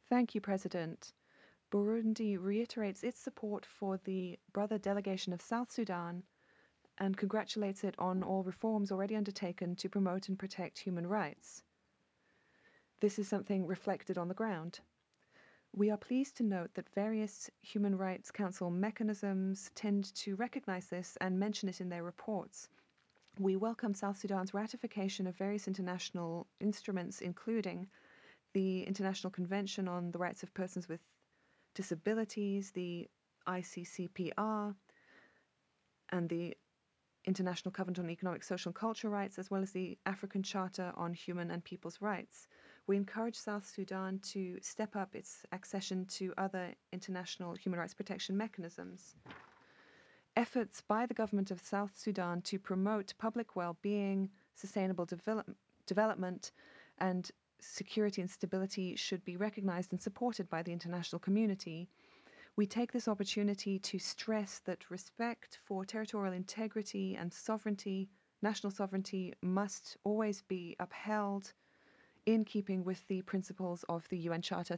Thank you, President. Burundi reiterates its support for the brother delegation of South Sudan and congratulates it on all reforms already undertaken to promote and protect human rights. This is something reflected on the ground. We are pleased to note that various Human Rights Council mechanisms tend to recognize this and mention it in their reports. We welcome South Sudan's ratification of various international instruments, including the International Convention on the Rights of Persons with Disabilities, the ICCPR, and the International Covenant on Economic, Social and Cultural Rights, as well as the African Charter on Human and People's Rights. We encourage South Sudan to step up its accession to other international human rights protection mechanisms. Efforts by the government of South Sudan to promote public well-being, sustainable development, and security and stability should be recognized and supported by the international community. We take this opportunity to stress that respect for territorial integrity and sovereignty, national sovereignty, must always be upheld in keeping with the principles of the UN Charter.